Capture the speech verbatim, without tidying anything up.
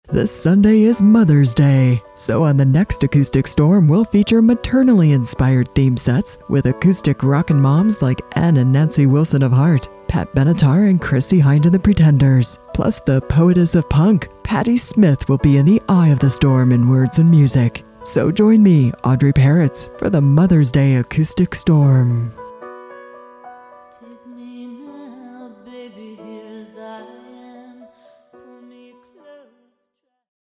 This Sunday is Mother's Day, so on the next Acoustic Storm, we'll feature maternally inspired theme sets with acoustic rockin' moms like Anne and Nancy Wilson of Heart, Pat Benatar and Chrissy Hind and the Pretenders. Plus the poetess of punk, Patti Smith, will be in the eye of the storm in words and music. So join me, Audrey Parrots, for the Mother's Day Acoustic Storm.